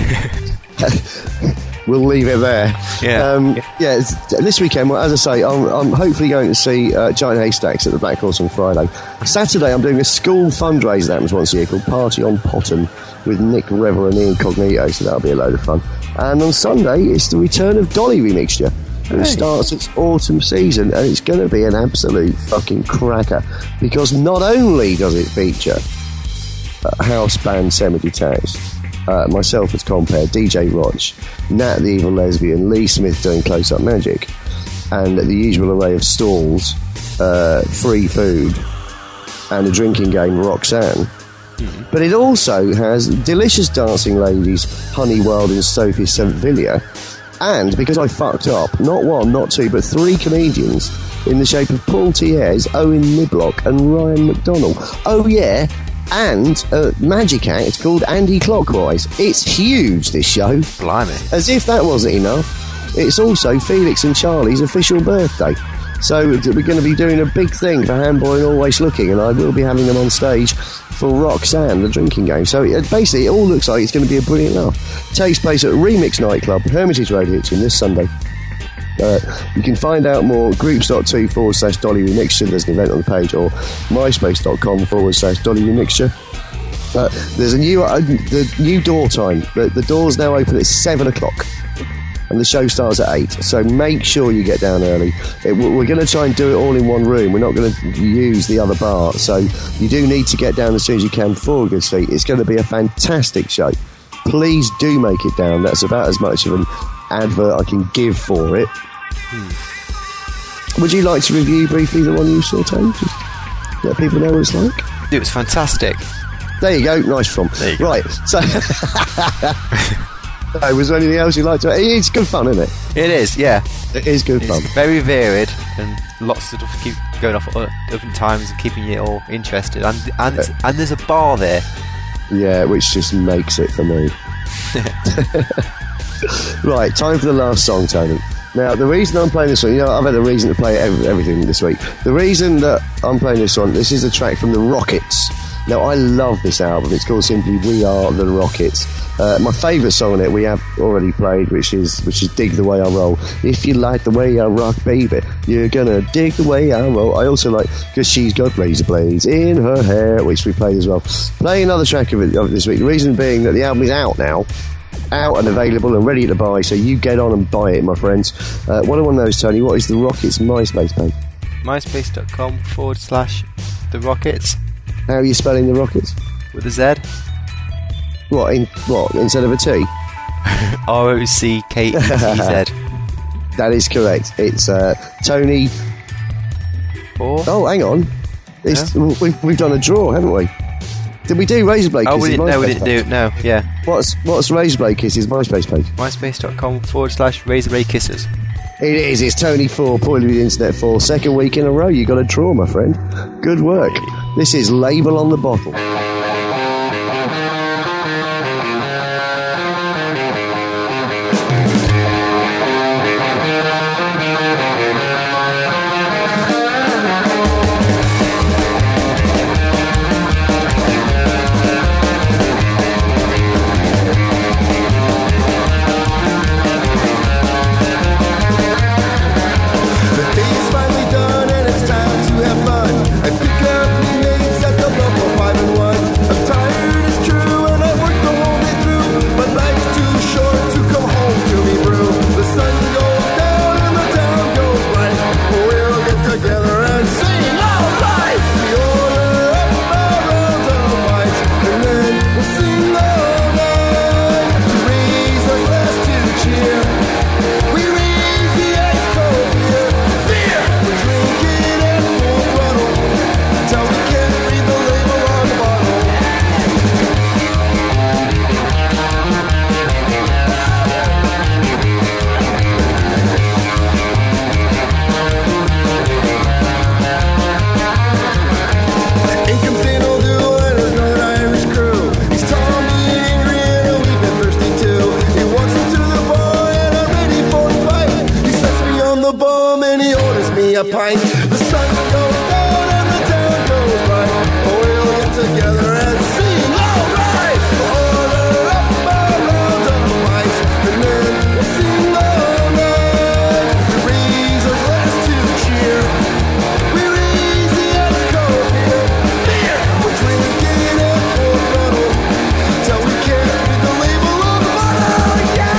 We'll leave it there. Yeah. Um, yeah. It's, this weekend, well, as I say, I'm, I'm hopefully going to see uh, Giant Haystacks at the Black Horse on Friday. Saturday, I'm doing a school fundraiser that happens once a year called Party on Potton with Nick Rever and Ian Cognito, so that'll be a load of fun. And on Sunday, it's the return of Dolly Remixture. And it Hey. starts its autumn season, and it's going to be an absolute fucking cracker, because not only does it feature uh, house band Semi-Detached, uh, myself as Compare, D J Roch, Nat the Evil Lesbian, Lee Smith doing Close-Up Magic, and the usual array of stalls, uh, free food, and a drinking game, Roxanne. But it also has delicious dancing ladies, Honey Wild and Sophie Saint-Villiers, and, because I fucked up, not one, not two, but three comedians in the shape of Paul Thiers, Owen Niblock and Ryan McDonnell. Oh yeah, and a magic act called Andy Clockwise. It's huge, this show. Blimey. As if that wasn't enough, it's also Felix and Charlie's official birthday. So we're going to be doing a big thing for Handboy and Always Looking, and I will be having them on stage for Roxanne, the drinking game. So it, basically, it all looks like it's going to be a brilliant laugh. It takes place at Remix Nightclub, Hermitage Road, Hitchin, this Sunday. Uh, you can find out more at groups.to forward slash Dolly Remixture. There's an event on the page, or myspace.com forward slash Dolly Remixture. Uh, there's a new uh, the new door time. The, the doors now open at seven o'clock. And the show starts at eight, so make sure you get down early. It, we're going to try and do it all in one room. We're not going to use the other bar, so you do need to get down as soon as you can for a good seat. It's going to be a fantastic show. Please do make it down. That's about as much of an advert I can give for it. Hmm. Would you like to review briefly the one you saw, Tony? Just let people know what it's like. It was fantastic. There you go. Nice from. There you go. Right, so... Oh, was there anything else you'd like to... It's good fun, isn't it? It is, yeah. It is good fun. It's very varied, and lots of stuff to keep going off at different times and keeping you all interested. And and Uh, and there's a bar there. Yeah, which just makes it for me. Right, time for the last song, Tony. Now, the reason I'm playing this one, you know, I've had a reason to play every, everything this week. The reason that I'm playing this one, this is a track from the Rockets. Now, I love this album. It's called simply We Are the Rockets. Uh, my favourite song on it we have already played, which is which is Dig the Way I Roll. If you like the way I rock, baby, you're gonna dig the way I roll. I also like Because She's Got Razor Blades in Her Hair, which we played as well. Playing another track of it, of it this week. The reason being that the album is out now. Out and available and ready to buy, so you get on and buy it, my friends. Uh, what I want to know is, Tony, what is the Rockets MySpace page? myspace.com forward slash the Rockets How are you spelling the Rockets? with a Z. What, in, what instead of a T? R O C K E T Z. That is correct. It's uh, Tony. Four? Oh, hang on. It's, we've, we've done a draw, haven't we? Did we do Razorblade Oh, we Kisses' didn't, no, we MySpace didn't page? do No, yeah. What's, what's Razorblade Kisses' MySpace page? myspace.com forward slash Razorblade Kisses. It is. It's Tony four, Pointed with the Internet four. Second week in a row, you got a draw, my friend. Good work. This is Label on the Bottle. The day is finally done and it's time to have fun and pick up new names at the local five and one. right. The sun goes down and the town goes by. We'll get together and sing alright. Order up our rounds of mice, and then we'll sing all night. We raise a glass to cheer. We raise the ice cold beer. Beer! We're drinking it full throttle till we can't read the label on the bottle. Yeah!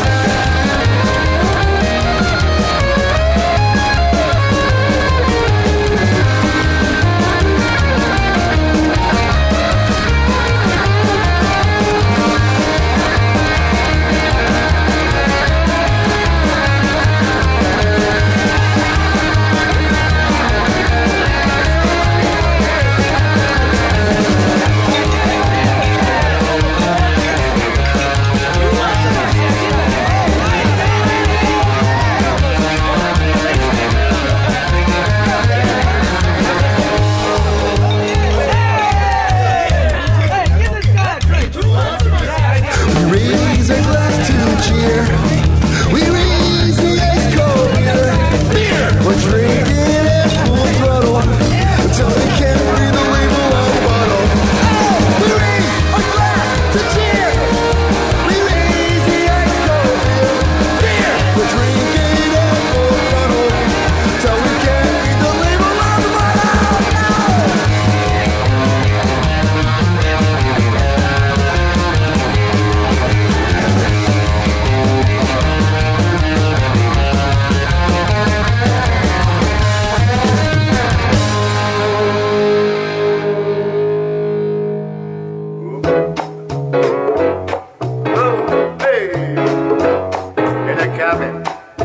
Raise a glass to cheer. We raise the ice cold beer. Beer! We're drinking it full throttle until we can't read the label on the bottle. Oh! We raise a glass to cheer. We raise the ice cold beer. Beer! We're drinking it full throttle until we can't read the label on the bottle. Hey, in a cabin,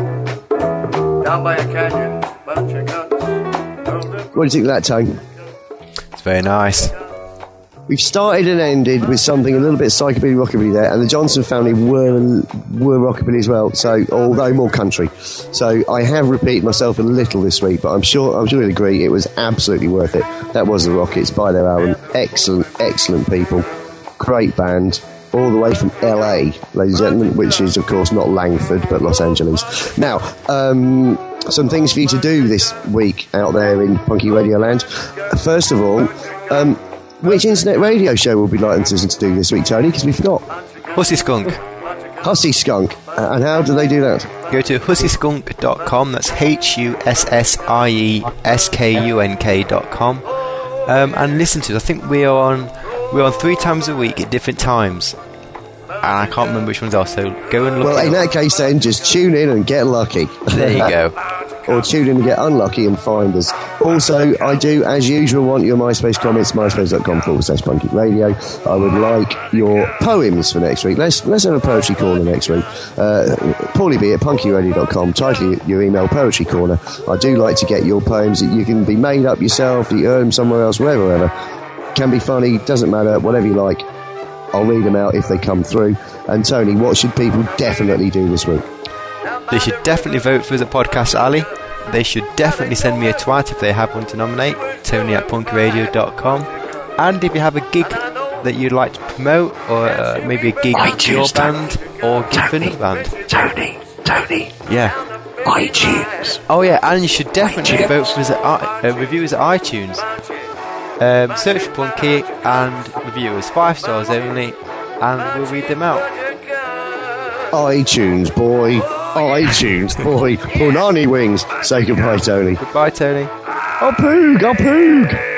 down by a canyon, bunch of guns. What do you think of that, Tone? It's very nice. We've started and ended with something a little bit psychobilly rockabilly there, and the Johnson family were were rockabilly as well. So, although more country, so I have repeated myself a little this week, but I'm sure I'm sure you'll agree it was absolutely worth it. That was the Rockets by their album. Excellent, excellent people, great band, all the way from L A, ladies and gentlemen, which is of course not Langford but Los Angeles. Now, um, some things for you to do this week out there in Punky Radio Land. First of all. Um, Which internet radio show will we like to listen to do this week, Tony? Because we forgot. Hussy Skunk. Hussy Skunk. Uh, and how do they do that? Go to hussy skunk dot com. That's H U S S I E S K U N K dot com. Um, and listen to it. I think we are on we're on three times a week at different times. And I can't remember which ones are, so go and look. Well, it in up. that case then, just tune in and get lucky. There you go. Or tune in and get unlucky and find us. Also, I do, as usual, want your MySpace comments, myspace.com forward slash Punky Radio. I would like your poems for next week. Let's let's have a poetry corner next week. Uh, Paulie B at punky radio dot com. Title your email Poetry Corner. I do like to get your poems. You can be made up yourself, you earn them somewhere else, wherever, wherever. Can be funny, doesn't matter, whatever you like. I'll read them out if they come through. And Tony, what should people definitely do this week? They should definitely vote for us at Podcast Alley. They should definitely send me a twat if they have one to nominate, Tony at punky radio dot com. And if you have a gig that you'd like to promote, or uh, maybe a gig with your band, or gig for another band. Tony, Tony, Yeah. iTunes. Oh yeah, and you should definitely vote for us at I- uh, review us at iTunes. Um, search for Punky and review us, five stars only, and we'll read them out. iTunes, boy. iTunes, boy. Punani wings. Say goodbye, Tony. Goodbye, Tony. I'll poog, I'll poog.